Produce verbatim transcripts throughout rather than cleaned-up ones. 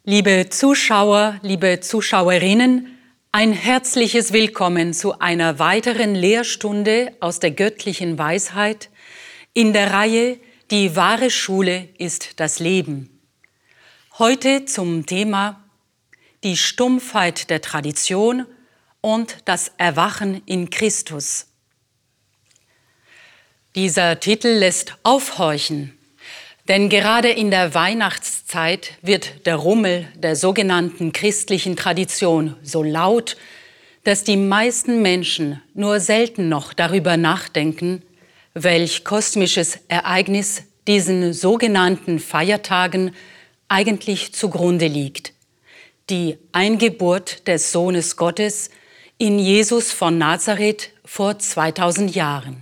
Liebe Zuschauer, liebe Zuschauerinnen, ein herzliches Willkommen zu einer weiteren Lehrstunde aus der göttlichen Weisheit in der Reihe Die wahre Schule ist das Leben. Heute zum Thema die Stumpfheit der Tradition und das Erwachen in Christus. Dieser Titel lässt aufhorchen. Denn gerade in der Weihnachtszeit wird der Rummel der sogenannten christlichen Tradition so laut, dass die meisten Menschen nur selten noch darüber nachdenken, welch kosmisches Ereignis diesen sogenannten Feiertagen eigentlich zugrunde liegt. Die Eingeburt des Sohnes Gottes in Jesus von Nazareth vor zweitausend Jahren.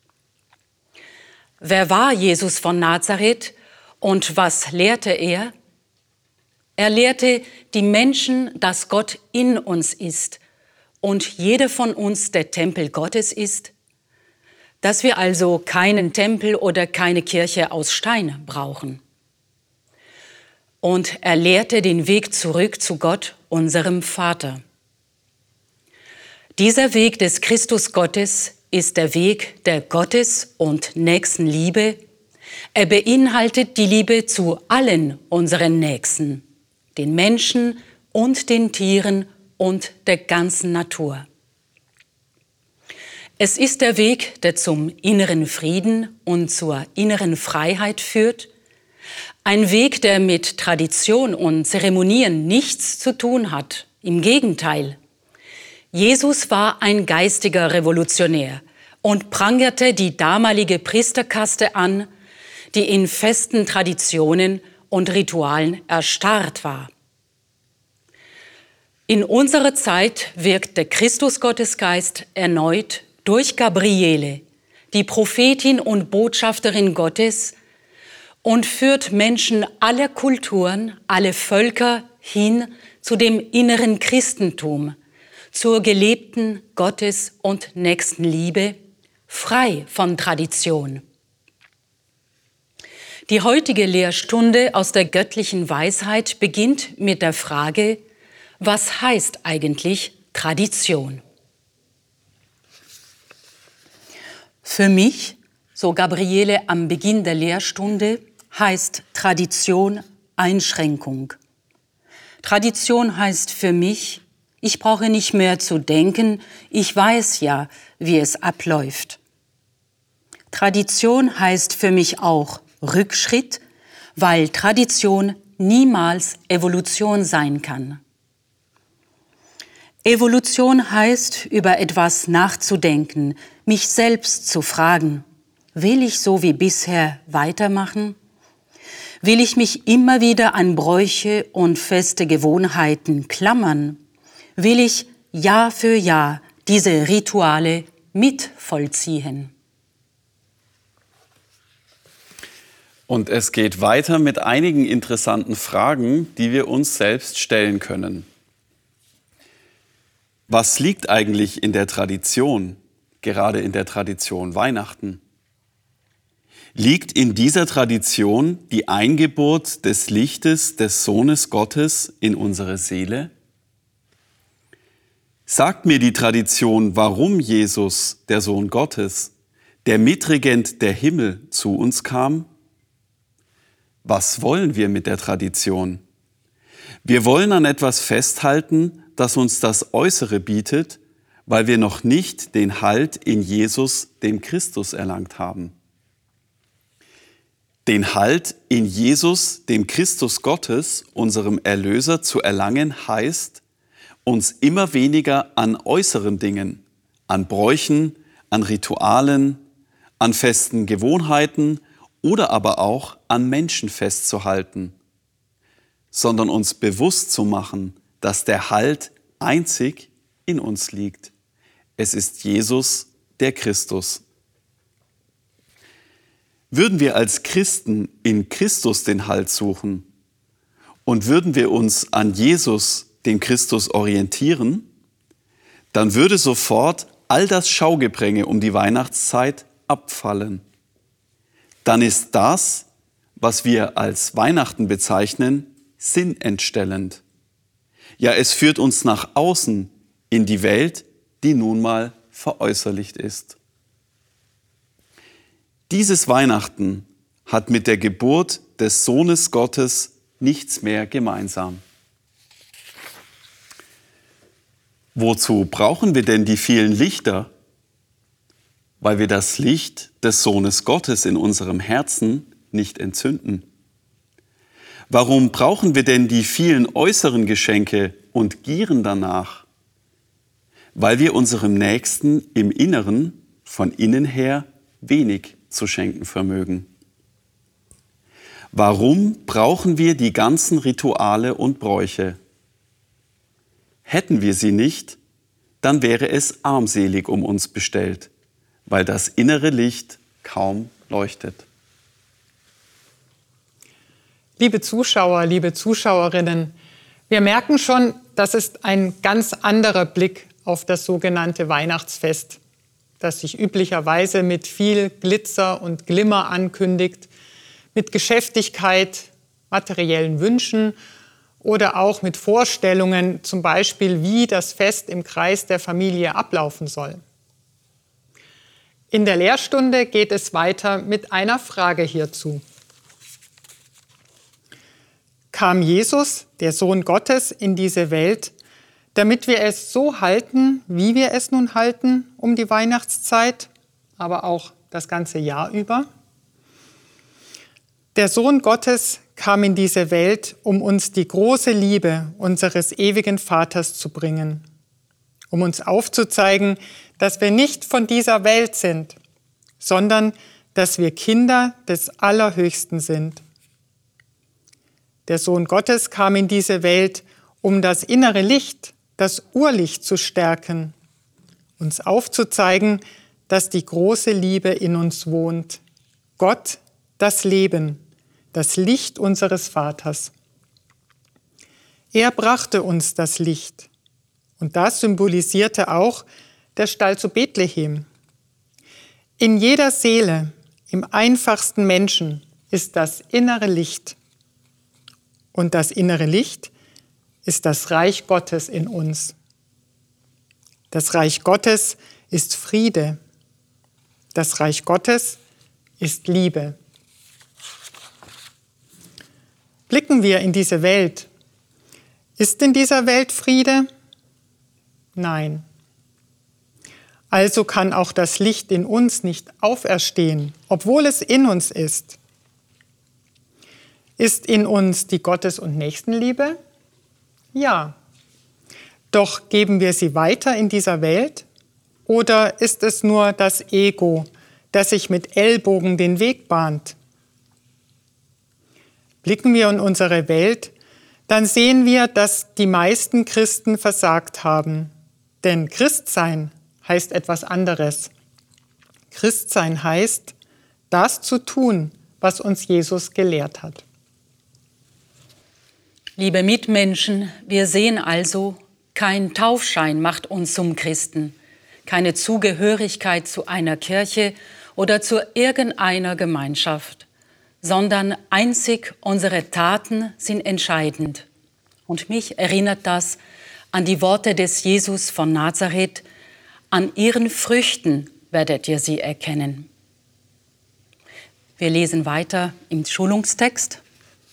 Wer war Jesus von Nazareth und was lehrte er? Er lehrte die Menschen, dass Gott in uns ist und jeder von uns der Tempel Gottes ist, dass wir also keinen Tempel oder keine Kirche aus Stein brauchen. Und er lehrte den Weg zurück zu Gott, unserem Vater. Dieser Weg des Christus Gottes ist der Weg der Gottes- und Nächstenliebe. Er beinhaltet die Liebe zu allen unseren Nächsten, den Menschen und den Tieren und der ganzen Natur. Es ist der Weg, der zum inneren Frieden und zur inneren Freiheit führt. Ein Weg, der mit Tradition und Zeremonien nichts zu tun hat. Im Gegenteil. Jesus war ein geistiger Revolutionär und prangerte die damalige Priesterkaste an, die in festen Traditionen und Ritualen erstarrt war. In unserer Zeit wirkt der Christusgottesgeist erneut durch Gabriele, die Prophetin und Botschafterin Gottes, und führt Menschen aller Kulturen, alle Völker hin zu dem inneren Christentum, zur gelebten Gottes- und Nächstenliebe, frei von Tradition. Die heutige Lehrstunde aus der göttlichen Weisheit beginnt mit der Frage, was heißt eigentlich Tradition? Für mich, so Gabriele am Beginn der Lehrstunde, heißt Tradition Einschränkung. Tradition heißt für mich, ich brauche nicht mehr zu denken, ich weiß ja, wie es abläuft. Tradition heißt für mich auch Rückschritt, weil Tradition niemals Evolution sein kann. Evolution heißt, über etwas nachzudenken, mich selbst zu fragen, will ich so wie bisher weitermachen? Will ich mich immer wieder an Bräuche und feste Gewohnheiten klammern? Will ich Jahr für Jahr diese Rituale mitvollziehen? Und es geht weiter mit einigen interessanten Fragen, die wir uns selbst stellen können. Was liegt eigentlich in der Tradition, gerade in der Tradition Weihnachten? Liegt in dieser Tradition die Eingeburt des Lichtes des Sohnes Gottes in unsere Seele? Sagt mir die Tradition, warum Jesus, der Sohn Gottes, der Mitregent der Himmel, zu uns kam? Was wollen wir mit der Tradition? Wir wollen an etwas festhalten, das uns das Äußere bietet, weil wir noch nicht den Halt in Jesus, dem Christus, erlangt haben. Den Halt in Jesus, dem Christus Gottes, unserem Erlöser, zu erlangen, heißt, uns immer weniger an äußeren Dingen, an Bräuchen, an Ritualen, an festen Gewohnheiten oder aber auch an Menschen festzuhalten, sondern uns bewusst zu machen, dass der Halt einzig in uns liegt. Es ist Jesus, der Christus. Würden wir als Christen in Christus den Halt suchen und würden wir uns an Jesus, dem Christus, orientieren, dann würde sofort all das Schaugepränge um die Weihnachtszeit abfallen. Dann ist das, was wir als Weihnachten bezeichnen, sinnentstellend. Ja, es führt uns nach außen in die Welt, die nun mal veräußerlicht ist. Dieses Weihnachten hat mit der Geburt des Sohnes Gottes nichts mehr gemeinsam. Wozu brauchen wir denn die vielen Lichter? Weil wir das Licht des Sohnes Gottes in unserem Herzen nicht entzünden. Warum brauchen wir denn die vielen äußeren Geschenke und gieren danach? Weil wir unserem Nächsten im Inneren, von innen her, wenig zu schenken vermögen. Warum brauchen wir die ganzen Rituale und Bräuche? Hätten wir sie nicht, dann wäre es armselig um uns bestellt, weil das innere Licht kaum leuchtet. Liebe Zuschauer, liebe Zuschauerinnen, wir merken schon, das ist ein ganz anderer Blick auf das sogenannte Weihnachtsfest, das sich üblicherweise mit viel Glitzer und Glimmer ankündigt, mit Geschäftigkeit, materiellen Wünschen oder auch mit Vorstellungen, zum Beispiel, wie das Fest im Kreis der Familie ablaufen soll. In der Lehrstunde geht es weiter mit einer Frage hierzu. Kam Jesus, der Sohn Gottes, in diese Welt, damit wir es so halten, wie wir es nun halten, um die Weihnachtszeit, aber auch das ganze Jahr über? Der Sohn Gottes kam in diese Welt, um uns die große Liebe unseres ewigen Vaters zu bringen, um uns aufzuzeigen, dass wir nicht von dieser Welt sind, sondern dass wir Kinder des Allerhöchsten sind. Der Sohn Gottes kam in diese Welt, um das innere Licht, das Urlicht zu stärken, uns aufzuzeigen, dass die große Liebe in uns wohnt. Gott, das Leben, das Licht unseres Vaters. Er brachte uns das Licht. Und das symbolisierte auch der Stall zu Bethlehem. In jeder Seele, im einfachsten Menschen, ist das innere Licht. Und das innere Licht ist das Reich Gottes in uns. Das Reich Gottes ist Friede. Das Reich Gottes ist Liebe. Blicken wir in diese Welt. Ist in dieser Welt Friede? Nein. Also kann auch das Licht in uns nicht auferstehen, obwohl es in uns ist. Ist in uns die Gottes- und Nächstenliebe? Ja. Doch geben wir sie weiter in dieser Welt? Oder ist es nur das Ego, das sich mit Ellbogen den Weg bahnt? Blicken wir in unsere Welt, dann sehen wir, dass die meisten Christen versagt haben. Denn Christsein heißt etwas anderes. Christsein heißt, das zu tun, was uns Jesus gelehrt hat. Liebe Mitmenschen, wir sehen also, kein Taufschein macht uns zum Christen, keine Zugehörigkeit zu einer Kirche oder zu irgendeiner Gemeinschaft, sondern einzig unsere Taten sind entscheidend. Und mich erinnert das an die Worte des Jesus von Nazareth: An ihren Früchten werdet ihr sie erkennen. Wir lesen weiter im Schulungstext.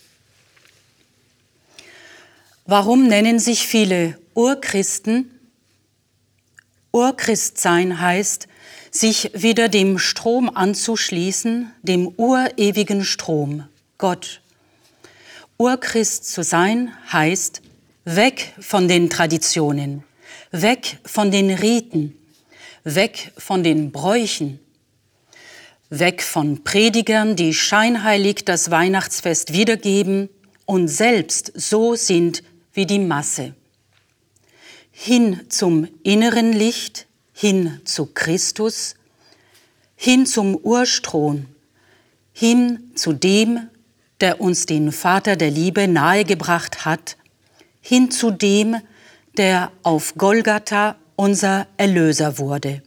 Warum nennen sich viele Urchristen? Urchristsein heißt, sich wieder dem Strom anzuschließen, dem urewigen Strom, Gott. Urchrist zu sein heißt, weg von den Traditionen, weg von den Riten, weg von den Bräuchen, weg von Predigern, die scheinheilig das Weihnachtsfest wiedergeben und selbst so sind wie die Masse. Hin zum inneren Licht, hin zu Christus, hin zum Urstrom, hin zu dem, der uns den Vater der Liebe nahegebracht hat, hin zu dem, der auf Golgatha unser Erlöser wurde.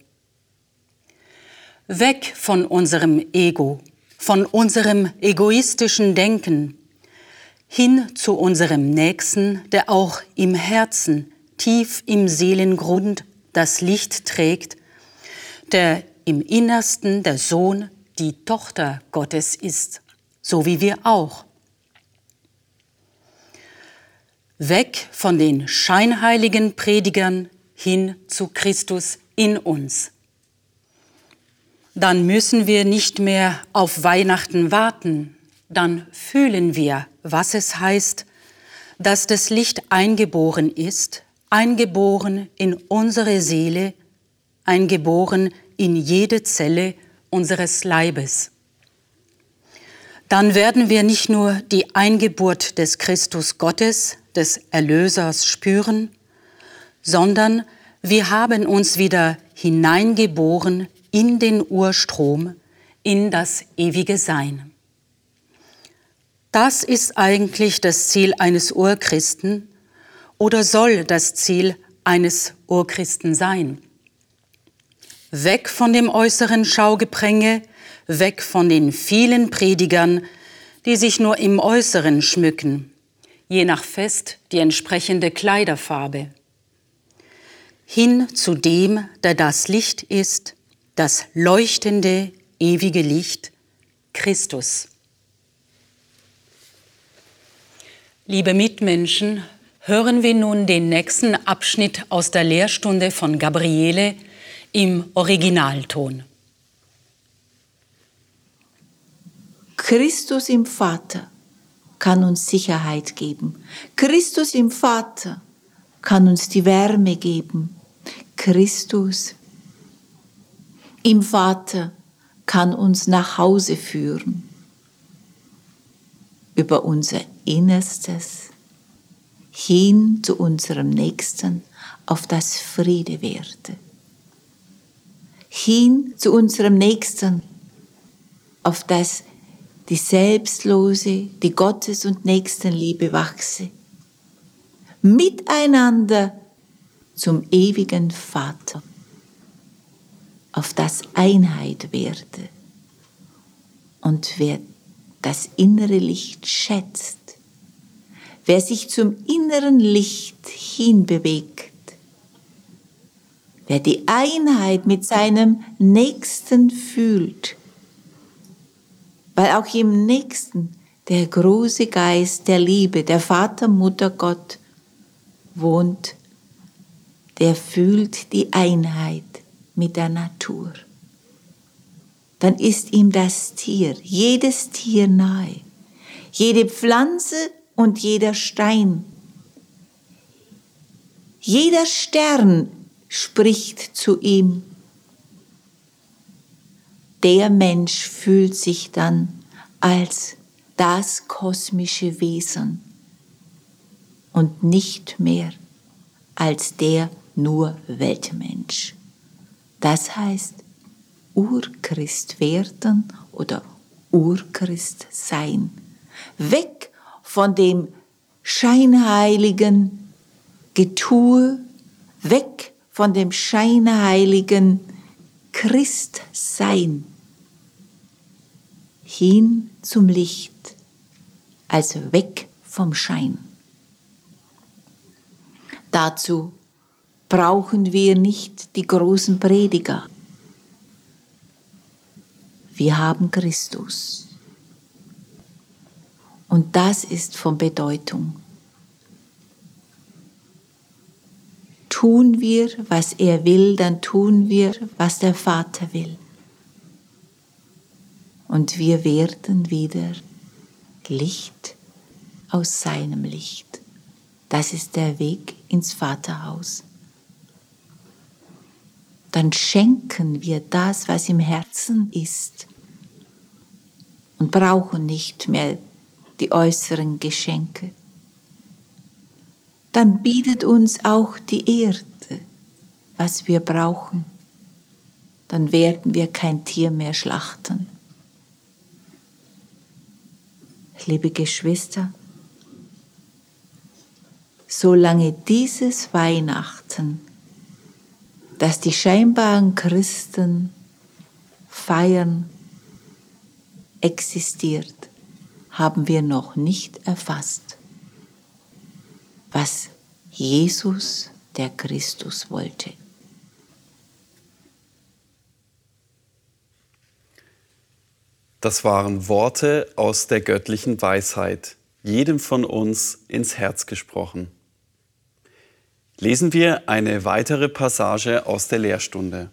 Weg von unserem Ego, von unserem egoistischen Denken, hin zu unserem Nächsten, der auch im Herzen, tief im Seelengrund das Licht trägt, der im Innersten der Sohn, die Tochter Gottes ist, so wie wir auch. Weg von den scheinheiligen Predigern hin zu Christus in uns. Dann müssen wir nicht mehr auf Weihnachten warten. Dann fühlen wir, was es heißt, dass das Licht eingeboren ist, eingeboren in unsere Seele, eingeboren in jede Zelle unseres Leibes. Dann werden wir nicht nur die Eingeburt des Christus Gottes, des Erlösers spüren, sondern wir haben uns wieder hineingeboren in den Urstrom, in das ewige Sein. Das ist eigentlich das Ziel eines Urchristen oder soll das Ziel eines Urchristen sein. Weg von dem äußeren Schaugepränge, weg von den vielen Predigern, die sich nur im Äußeren schmücken, je nach Fest die entsprechende Kleiderfarbe. Hin zu dem, der das Licht ist, das leuchtende, ewige Licht, Christus. Liebe Mitmenschen, hören wir nun den nächsten Abschnitt aus der Lehrstunde von Gabriele im Originalton. Christus im Vater kann uns Sicherheit geben. Christus im Vater kann uns die Wärme geben. Christus im Vater kann uns nach Hause führen. Über unser Innerstes hin zu unserem Nächsten, auf das Friede werde. Hin zu unserem Nächsten, auf das die selbstlose, die Gottes- und Nächstenliebe wachse. Miteinander zum ewigen Vater, auf das Einheit werde. Und wer das innere Licht schätzt, wer sich zum inneren Licht hinbewegt, wer die Einheit mit seinem Nächsten fühlt, weil auch im Nächsten der große Geist der Liebe, der Vater, Mutter, Gott wohnt, der fühlt die Einheit mit der Natur. Dann ist ihm das Tier, jedes Tier nahe, jede Pflanze und jeder Stein. Jeder Stern spricht zu ihm. Der Mensch fühlt sich dann als das kosmische Wesen und nicht mehr als der nur Weltmensch. Das heißt, Urchrist werden oder Urchrist sein. Weg von dem scheinheiligen Getue, weg von dem scheinheiligen Christsein, hin zum Licht, also weg vom Schein. Dazu brauchen wir nicht die großen Prediger. Wir haben Christus. Und das ist von Bedeutung. Tun wir, was er will, dann tun wir, was der Vater will. Und wir werden wieder Licht aus seinem Licht. Das ist der Weg ins Vaterhaus. Dann schenken wir das, was im Herzen ist, und brauchen nicht mehr die äußeren Geschenke. Dann bietet uns auch die Erde, was wir brauchen. Dann werden wir kein Tier mehr schlachten. Liebe Geschwister, solange dieses Weihnachten, das die scheinbaren Christen feiern, existiert, haben wir noch nicht erfasst, was Jesus, der Christus, wollte. Das waren Worte aus der göttlichen Weisheit, jedem von uns ins Herz gesprochen. Lesen wir eine weitere Passage aus der Lehrstunde.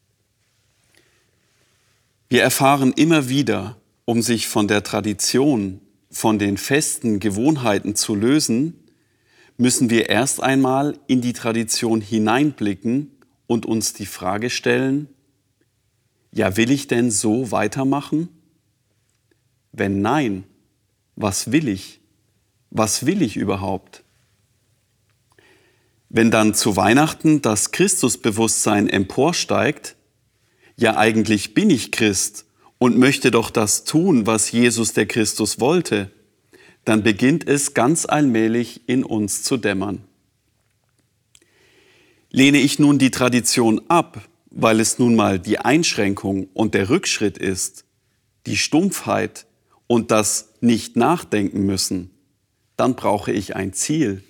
Wir erfahren immer wieder, um sich von der Tradition, von den festen Gewohnheiten zu lösen, müssen wir erst einmal in die Tradition hineinblicken und uns die Frage stellen, ja, will ich denn so weitermachen? Wenn nein, was will ich? Was will ich überhaupt? Wenn dann zu Weihnachten das Christusbewusstsein emporsteigt, ja, eigentlich bin ich Christ und möchte doch das tun, was Jesus der Christus wollte, dann beginnt es ganz allmählich in uns zu dämmern. Lehne ich nun die Tradition ab, weil es nun mal die Einschränkung und der Rückschritt ist, die Stumpfheit und das Nicht-Nachdenken müssen, dann brauche ich ein Ziel.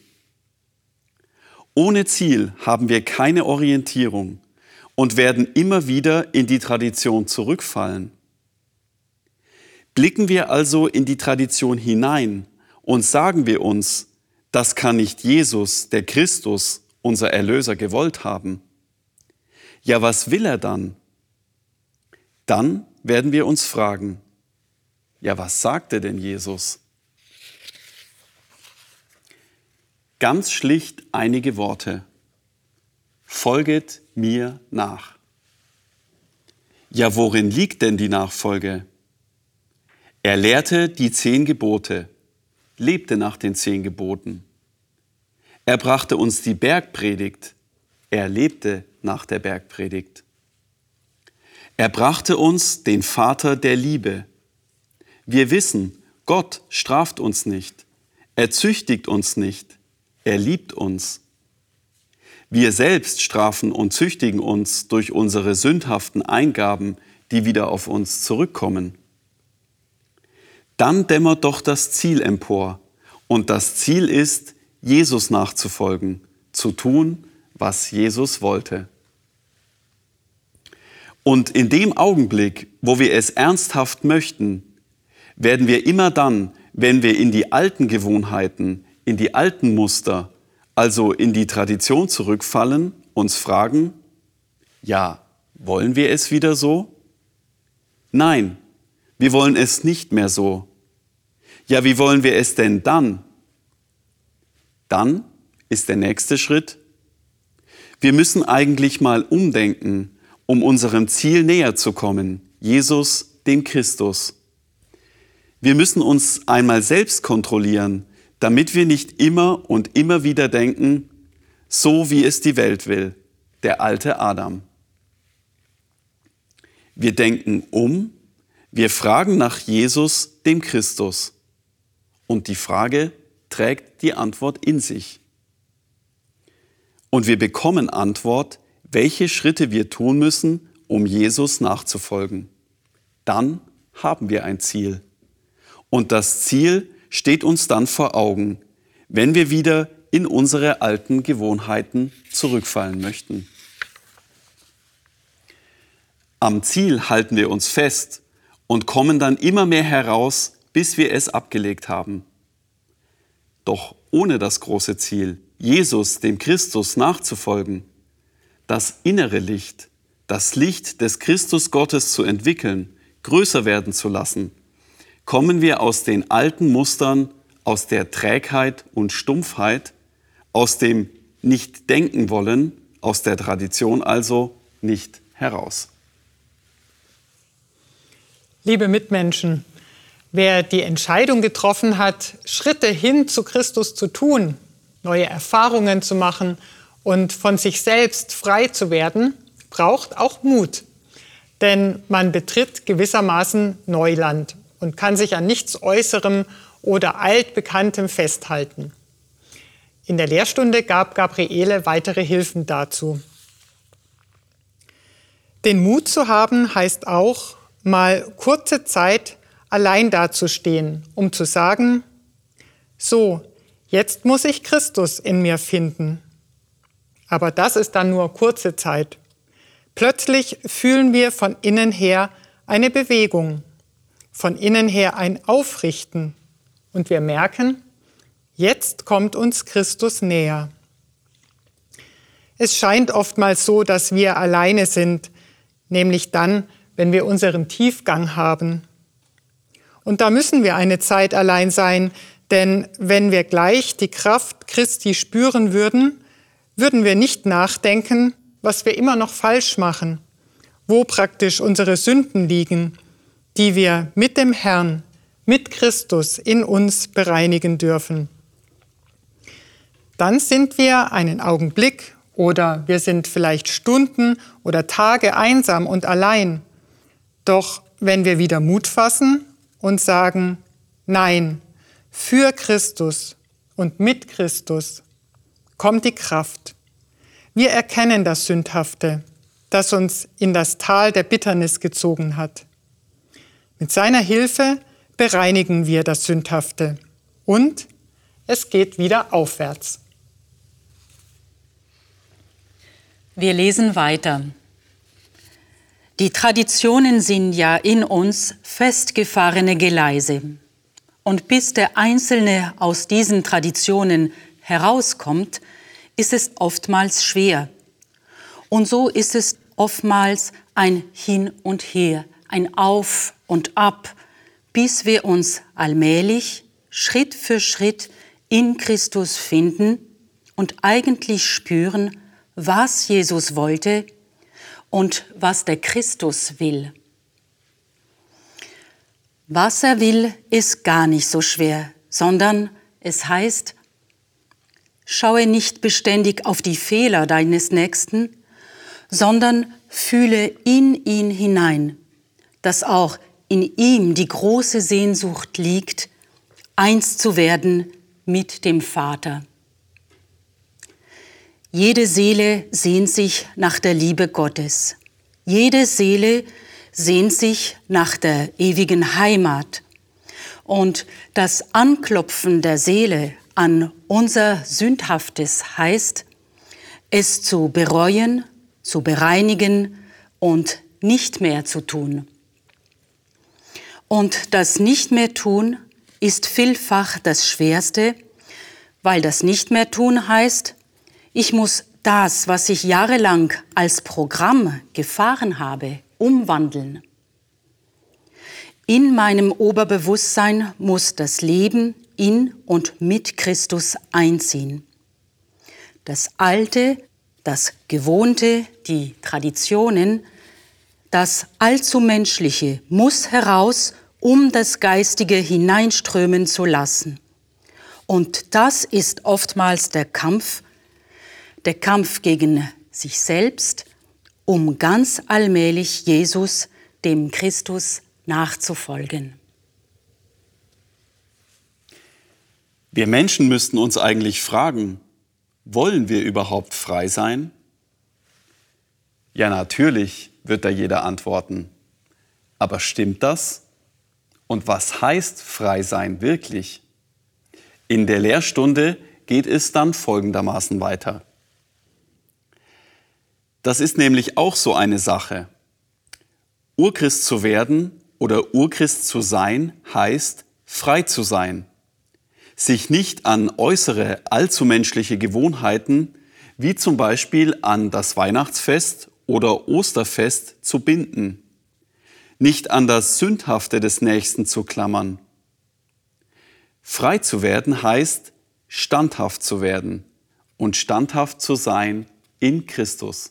Ohne Ziel haben wir keine Orientierung und werden immer wieder in die Tradition zurückfallen. Blicken wir also in die Tradition hinein und sagen wir uns, das kann nicht Jesus, der Christus, unser Erlöser, gewollt haben. Ja, was will er dann? Dann werden wir uns fragen, ja, was sagte denn Jesus? Ganz schlicht einige Worte. Folget mir nach. Ja, worin liegt denn die Nachfolge? Er lehrte die zehn Gebote, lebte nach den zehn Geboten. Er brachte uns die Bergpredigt, er lebte nach der Bergpredigt. Er brachte uns den Vater der Liebe. Wir wissen, Gott straft uns nicht, er züchtigt uns nicht, er liebt uns. Wir selbst strafen und züchtigen uns durch unsere sündhaften Eingaben, die wieder auf uns zurückkommen. Dann dämmert doch das Ziel empor. Und das Ziel ist, Jesus nachzufolgen, zu tun, was Jesus wollte. Und in dem Augenblick, wo wir es ernsthaft möchten, werden wir immer dann, wenn wir in die alten Gewohnheiten, in die alten Muster, also in die Tradition zurückfallen, uns fragen, ja, wollen wir es wieder so? Nein, wir wollen es nicht mehr so. Ja, wie wollen wir es denn dann? Dann ist der nächste Schritt, wir müssen eigentlich mal umdenken, um unserem Ziel näher zu kommen, Jesus, dem Christus. Wir müssen uns einmal selbst kontrollieren, damit wir nicht immer und immer wieder denken, so wie es die Welt will, der alte Adam. Wir denken um, wir fragen nach Jesus, dem Christus. Und die Frage trägt die Antwort in sich. Und wir bekommen Antwort, welche Schritte wir tun müssen, um Jesus nachzufolgen. Dann haben wir ein Ziel. Und das Ziel steht uns dann vor Augen, wenn wir wieder in unsere alten Gewohnheiten zurückfallen möchten. Am Ziel halten wir uns fest und kommen dann immer mehr heraus, bis wir es abgelegt haben. Doch ohne das große Ziel, Jesus, dem Christus, nachzufolgen, das innere Licht, das Licht des Christus Gottes zu entwickeln, größer werden zu lassen, kommen wir aus den alten Mustern, aus der Trägheit und Stumpfheit, aus dem Nicht-Denken-Wollen, aus der Tradition also nicht heraus. Liebe Mitmenschen, wer die Entscheidung getroffen hat, Schritte hin zu Christus zu tun, neue Erfahrungen zu machen und von sich selbst frei zu werden, braucht auch Mut. Denn man betritt gewissermaßen Neuland und kann sich an nichts Äußerem oder Altbekanntem festhalten. In der Lehrstunde gab Gabriele weitere Hilfen dazu. Den Mut zu haben heißt auch, mal kurze Zeit allein dazustehen, um zu sagen, so, jetzt muss ich Christus in mir finden. Aber das ist dann nur kurze Zeit. Plötzlich fühlen wir von innen her eine Bewegung, von innen her ein Aufrichten und wir merken, jetzt kommt uns Christus näher. Es scheint oftmals so, dass wir alleine sind, nämlich dann, wenn wir unseren Tiefgang haben. Und da müssen wir eine Zeit allein sein, denn wenn wir gleich die Kraft Christi spüren würden, würden wir nicht nachdenken, was wir immer noch falsch machen, wo praktisch unsere Sünden liegen, die wir mit dem Herrn, mit Christus in uns bereinigen dürfen. Dann sind wir einen Augenblick oder wir sind vielleicht Stunden oder Tage einsam und allein. Doch wenn wir wieder Mut fassen und sagen, nein, für Christus und mit Christus kommt die Kraft. Wir erkennen das Sündhafte, das uns in das Tal der Bitternis gezogen hat. Mit seiner Hilfe bereinigen wir das Sündhafte und es geht wieder aufwärts. Wir lesen weiter. Die Traditionen sind ja in uns festgefahrene Gleise. Und bis der Einzelne aus diesen Traditionen herauskommt, ist es oftmals schwer. Und so ist es oftmals ein Hin und Her, ein Auf und Ab, bis wir uns allmählich, Schritt für Schritt in Christus finden und eigentlich spüren, was Jesus wollte und was der Christus will. Was er will, ist gar nicht so schwer, sondern es heißt, schaue nicht beständig auf die Fehler deines Nächsten, sondern fühle in ihn hinein, dass auch in ihm die große Sehnsucht liegt, eins zu werden mit dem Vater. Jede Seele sehnt sich nach der Liebe Gottes. Jede Seele sehnt sich nach der ewigen Heimat. Und das Anklopfen der Seele an unser Sündhaftes heißt, es zu bereuen, zu bereinigen und nicht mehr zu tun. Und das Nicht mehr tun ist vielfach das Schwerste, weil das Nicht mehr tun heißt, ich muss das, was ich jahrelang als Programm gefahren habe, umwandeln. In meinem Oberbewusstsein muss das Leben in und mit Christus einziehen. Das Alte, das Gewohnte, die Traditionen, das allzu Menschliche muss heraus, um das Geistige hineinströmen zu lassen. Und das ist oftmals der Kampf, der Kampf gegen sich selbst, um ganz allmählich Jesus, dem Christus, nachzufolgen. Wir Menschen müssten uns eigentlich fragen, wollen wir überhaupt frei sein? Ja, natürlich, wird da jeder antworten. Aber stimmt das? Und was heißt frei sein wirklich? In der Lehrstunde geht es dann folgendermaßen weiter. Das ist nämlich auch so eine Sache. Urchrist zu werden oder Urchrist zu sein, heißt, frei zu sein. Sich nicht an äußere, allzu menschliche Gewohnheiten, wie zum Beispiel an das Weihnachtsfest oder Osterfest, zu binden. Nicht an das Sündhafte des Nächsten zu klammern. Frei zu werden heißt, standhaft zu werden und standhaft zu sein in Christus.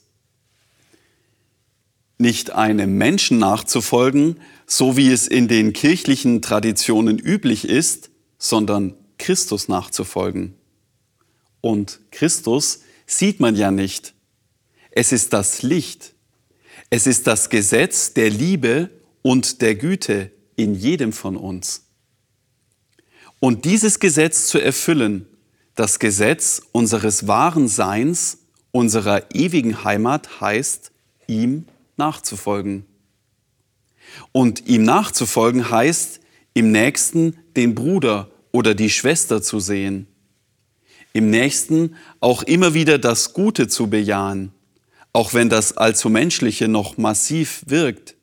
Nicht einem Menschen nachzufolgen, so wie es in den kirchlichen Traditionen üblich ist, sondern Christus nachzufolgen. Und Christus sieht man ja nicht. Es ist das Licht. Es ist das Gesetz der Liebe und der Güte in jedem von uns. Und dieses Gesetz zu erfüllen, das Gesetz unseres wahren Seins, unserer ewigen Heimat, heißt, ihm nachzufolgen. Und ihm nachzufolgen heißt, im Nächsten den Bruder oder die Schwester zu sehen, im Nächsten auch immer wieder das Gute zu bejahen, auch wenn das allzu Menschliche noch massiv wirkt.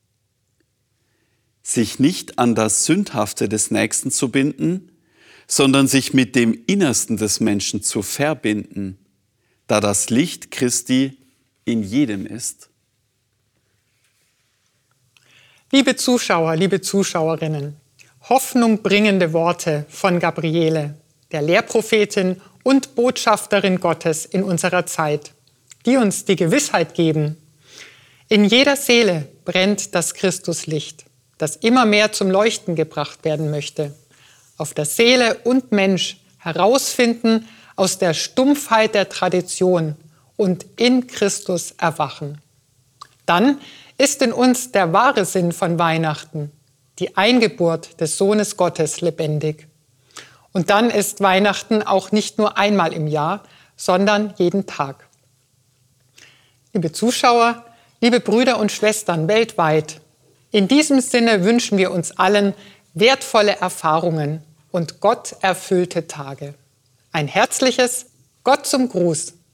Sich nicht an das Sündhafte des Nächsten zu binden, sondern sich mit dem Innersten des Menschen zu verbinden, da das Licht Christi in jedem ist. Liebe Zuschauer, liebe Zuschauerinnen, hoffnungbringende Worte von Gabriele, der Lehrprophetin und Botschafterin Gottes in unserer Zeit, die uns die Gewissheit geben: In jeder Seele brennt das Christuslicht, das immer mehr zum Leuchten gebracht werden möchte. Auf das Seele und Mensch herausfinden aus der Stumpfheit der Tradition und in Christus erwachen. Dann ist in uns der wahre Sinn von Weihnachten, die Eingeburt des Sohnes Gottes, lebendig. Und dann ist Weihnachten auch nicht nur einmal im Jahr, sondern jeden Tag. Liebe Zuschauer, liebe Brüder und Schwestern weltweit, in diesem Sinne wünschen wir uns allen wertvolle Erfahrungen und gotterfüllte Tage. Ein herzliches Gott zum Gruß